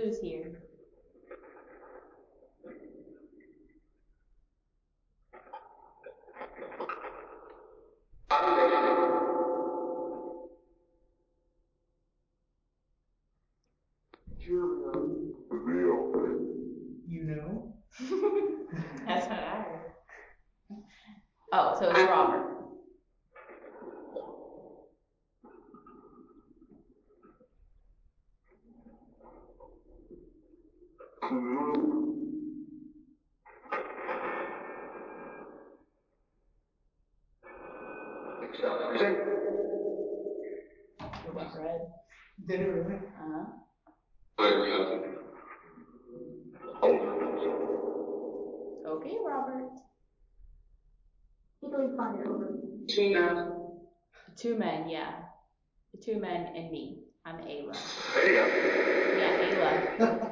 clues here. You know? That's what I heard. Oh, so it's Robert. It went red. Did it really? Uh-huh. Okay, Robert. Two men, yeah. The two men and me. I'm Ayla. Yeah, Ayla.